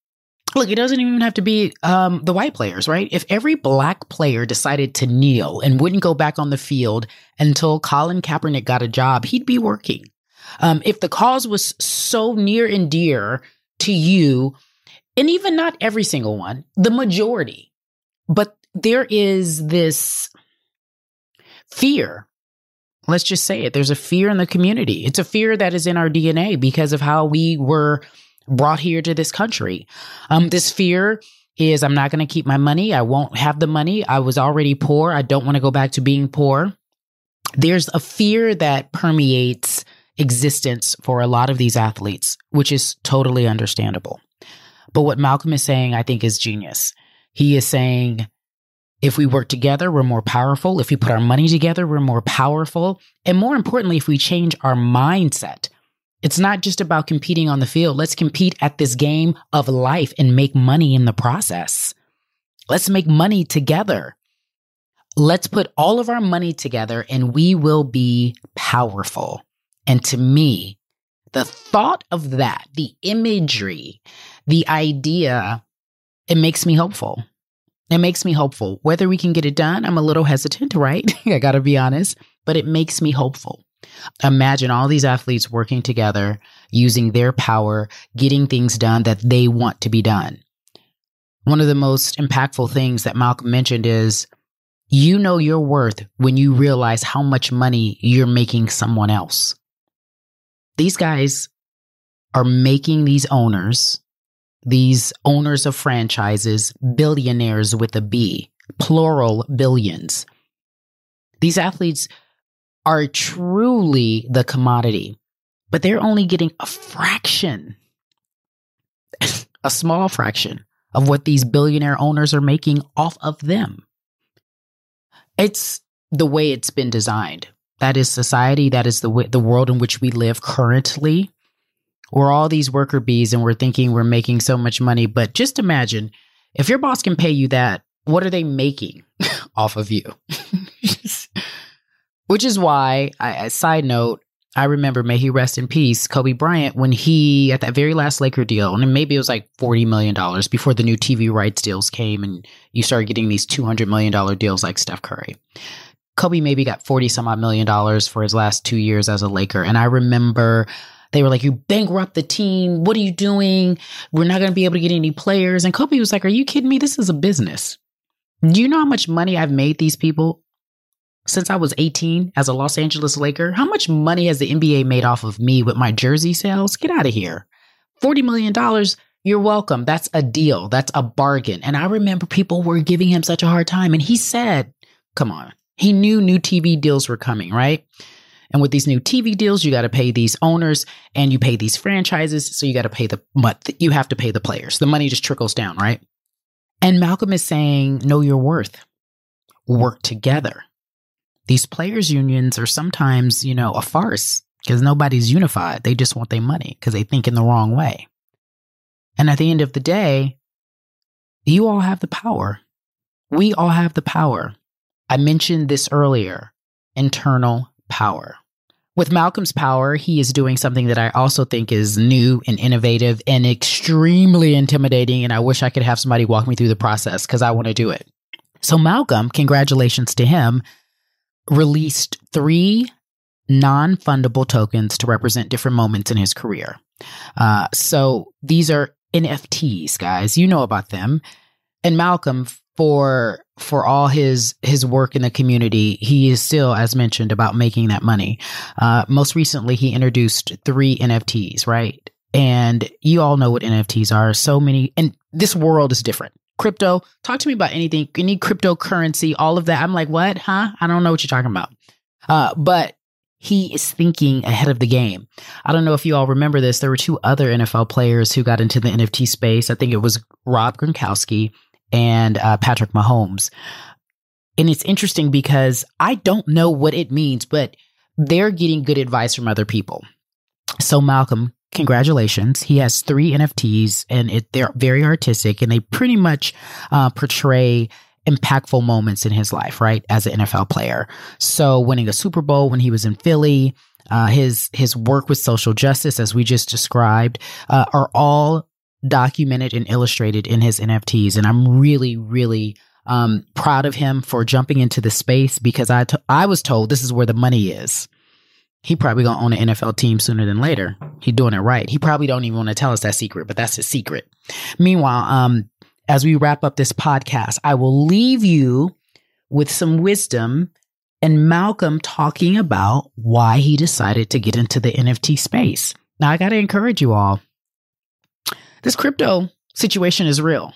[SPEAKER 2] Look, it doesn't even have to be um, the white players, right? If every black player decided to kneel and wouldn't go back on the field until Colin Kaepernick got a job, he'd be working. Um, if the cause was so near and dear to you, and even not every single one, the majority, but there is this fear. Let's just say it. There's a fear in the community. It's a fear that is in our D N A because of how we were brought here to this country. Um, this fear is I'm not going to keep my money. I won't have the money. I was already poor. I don't want to go back to being poor. There's a fear that permeates existence for a lot of these athletes, which is totally understandable. But what Malcolm is saying, I think, is genius. He is saying, if we work together, we're more powerful. If we put our money together, we're more powerful. And more importantly, if we change our mindset, it's not just about competing on the field. Let's compete at this game of life and make money in the process. Let's make money together. Let's put all of our money together and we will be powerful. And to me, the thought of that, the imagery, the idea, it makes me hopeful. It makes me hopeful. Whether we can get it done, I'm a little hesitant, right? I got to be honest, but it makes me hopeful. Imagine all these athletes working together, using their power, getting things done that they want to be done. One of the most impactful things that Malcolm mentioned is, you know your worth when you realize how much money you're making someone else. These guys are making these owners, these owners of franchises, billionaires with a B, plural billions. These athletes are truly the commodity, but they're only getting a fraction, a small fraction of what these billionaire owners are making off of them. It's the way it's been designed. That is society. That is the way, the world in which we live currently. We're all these worker bees and we're thinking we're making so much money. But just imagine, if your boss can pay you that, what are they making off of you? Which is why, I, a side note, I remember, may he rest in peace, Kobe Bryant, when he, at that very last Laker deal, and maybe it was like forty million dollars before the new T V rights deals came and you started getting these two hundred million dollars deals like Steph Curry. Kobe maybe got forty some odd million dollars for his last two years as a Laker. And I remember they were like, you bankrupt the team. What are you doing? We're not going to be able to get any players. And Kobe was like, are you kidding me? This is a business. Do you know how much money I've made these people since I was eighteen as a Los Angeles Laker? How much money has the N B A made off of me with my jersey sales? Get out of here. forty million dollars. You're welcome. That's a deal. That's a bargain. And I remember people were giving him such a hard time. And he said, come on. He knew new T V deals were coming, right? And with these new T V deals, you got to pay these owners and you pay these franchises. So you got to pay the, but you have to pay the players. The money just trickles down, right? And Malcolm is saying, know your worth. Work together. These players' unions are sometimes, you know, a farce because nobody's unified. They just want their money because they think in the wrong way. And at the end of the day, you all have the power. We all have the power. I mentioned this earlier, internal power. With Malcolm's power, he is doing something that I also think is new and innovative and extremely intimidating. And I wish I could have somebody walk me through the process because I want to do it. So Malcolm, congratulations to him, released three non-fundable tokens to represent different moments in his career. Uh, so these are N F Ts, guys. You know about them. And Malcolm, for for all his his work in the community, he is still, as mentioned, about making that money. Uh, most recently, he introduced three N F Ts, right? And you all know what N F Ts are. So many, and this world is different. Crypto, talk to me about anything, any cryptocurrency, all of that. I'm like, what? Huh? I don't know what you're talking about. Uh, but he is thinking ahead of the game. I don't know if you all remember this. There were two other N F L players who got into the N F T space. I think it was Rob Gronkowski and uh, Patrick Mahomes. And it's interesting because I don't know what it means, but they're getting good advice from other people. So Malcolm, congratulations. He has three N F Ts and it, they're very artistic and they pretty much uh, portray impactful moments in his life, right? As an N F L player. So winning a Super Bowl when he was in Philly, uh, his, his work with social justice, as we just described, uh, are all documented and illustrated in his N F Ts. And I'm really, really um, proud of him for jumping into the space, because I, t- I was told this is where the money is. He probably gonna own an N F L team sooner than later. He doing it right. He probably don't even want to tell us that secret, but that's his secret. Meanwhile, um, as we wrap up this podcast, I will leave you with some wisdom and Malcolm talking about why he decided to get into the N F T space. Now, I got to encourage you all. This crypto situation is real.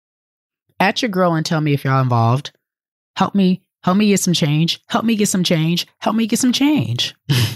[SPEAKER 2] At your girl and tell me if y'all involved. Help me. Help me get some change. Help me get some change. Help me get some change.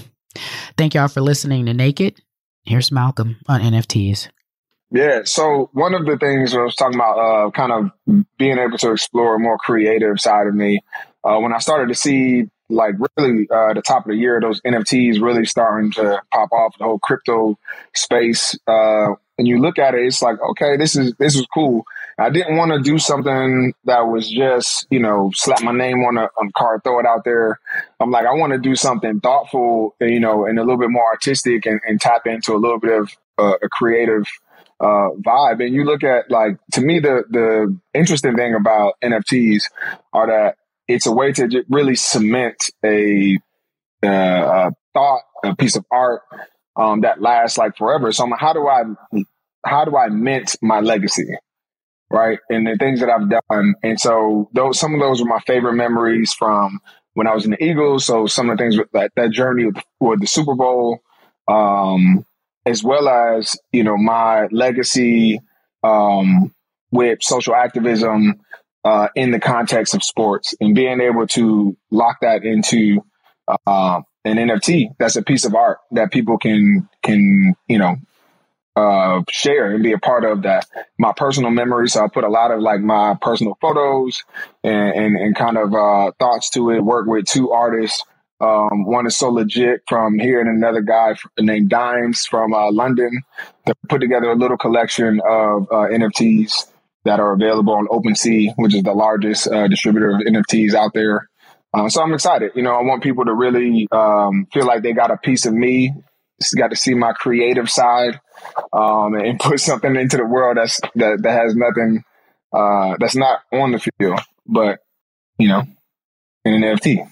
[SPEAKER 2] Thank y'all for listening to Naked. Here's Malcolm on N F Ts.
[SPEAKER 1] Yeah. So one of the things I was talking about, uh, kind of being able to explore a more creative side of me, uh, when I started to see, like, really uh, the top of the year, those N F Ts really starting to pop off, the whole crypto space. Uh, and you look at it, it's like, okay, this is this is cool. I didn't want to do something that was just, you know, slap my name on a, on a card, throw it out there. I'm like, I want to do something thoughtful, you know, and a little bit more artistic, and, and tap into a little bit of uh, a creative uh, vibe. And you look at, like, to me, the the interesting thing about N F Ts are that it's a way to j- really cement a, uh, a thought, a piece of art um, that lasts like forever. So I'm like, how do I how do I mint my legacy? Right. And the things that I've done. And so those, some of those were my favorite memories from when I was in the Eagles. So some of the things with that, that journey with, with the Super Bowl, um, as well as, you know, my legacy um, with social activism uh, in the context of sports, and being able to lock that into uh, an N F T. That's a piece of art that people can, can, you know, uh, share and be a part of. That my personal memories. So I put a lot of, like, my personal photos and, and, and kind of uh, thoughts to it. Work with two artists. Um, one is So Legit from here, and another guy named Dimes from uh, London, to put together a little collection of uh, N F Ts that are available on OpenSea, which is the largest uh, distributor of N F Ts out there. Uh, so I'm excited. You know, I want people to really um, feel like they got a piece of me. Just got to see my creative side, um, and put something into the world that's that, that has nothing, uh, that's not on the field, but, you know, in an N F T.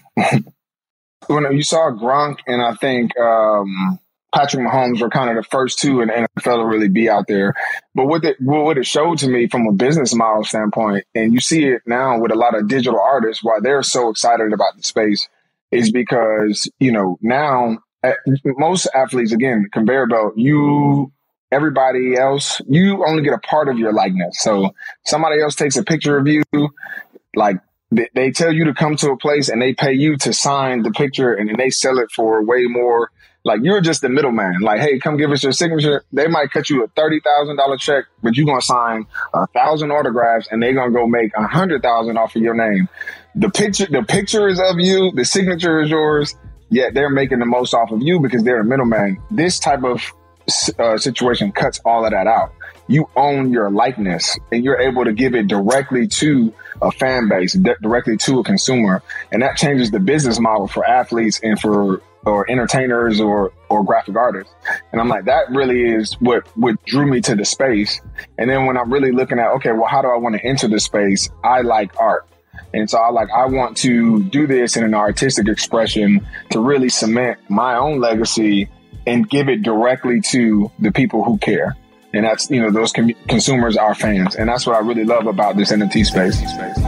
[SPEAKER 1] When you saw Gronk and I think um, Patrick Mahomes were kind of the first two in the N F L to really be out there. But what it, what it showed to me from a business model standpoint, and you see it now with a lot of digital artists, why they're so excited about the space, is because, you know, now most athletes, again, conveyor belt, you, everybody else, you only get a part of your likeness. So somebody else takes a picture of you, like, they, they tell you to come to a place and they pay you to sign the picture, and then they sell it for way more. Like, you're just the middleman. Like, hey, come give us your signature. They might cut you a thirty thousand dollars check, but you're going to sign a thousand autographs, and they're going to go make a hundred thousand off of your name. The picture, the picture is of you. The signature is yours. Yet they're making the most off of you because they're a middleman. This type of uh, situation cuts all of that out. You own your likeness, and you're able to give it directly to a fan base, d- directly to a consumer. And that changes the business model for athletes and for or entertainers or or graphic artists. And I'm like, that really is what, what drew me to the space. And then when I'm really looking at, okay, well, how do I want to enter the space? I like art. And so I like, I want to do this in an artistic expression to really cement my own legacy and give it directly to the people who care. And that's, you know, those com- consumers, our fans. And that's what I really love about this N F T space.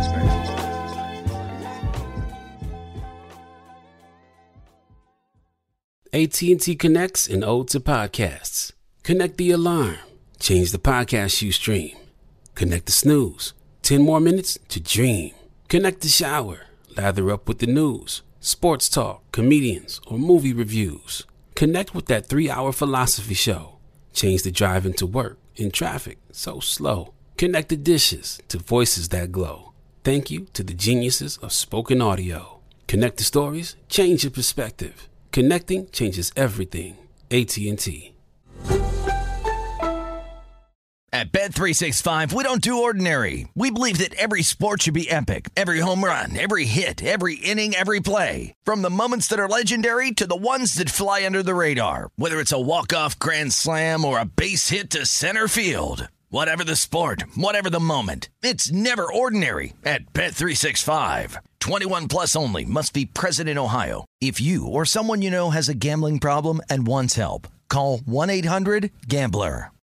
[SPEAKER 11] A T and T connects an ode to podcasts. Connect the alarm. Change the podcast you stream. Connect the snooze. Ten more minutes to dream. Connect the shower. Lather up with the news, sports talk, comedians, or movie reviews. Connect with that three-hour philosophy show. Change the drive into work in traffic so slow. Connect the dishes to voices that glow. Thank you to the geniuses of spoken audio. Connect the stories, change your perspective. Connecting changes everything. A T and T.
[SPEAKER 5] At Bet three sixty-five, we don't do ordinary. We believe that every sport should be epic. Every home run, every hit, every inning, every play. From the moments that are legendary to the ones that fly under the radar. Whether it's a walk-off grand slam or a base hit to center field. Whatever the sport, whatever the moment. It's never ordinary at Bet three sixty-five. twenty-one plus only. Must be present in Ohio. If you or someone you know has a gambling problem and wants help, call one eight hundred gambler.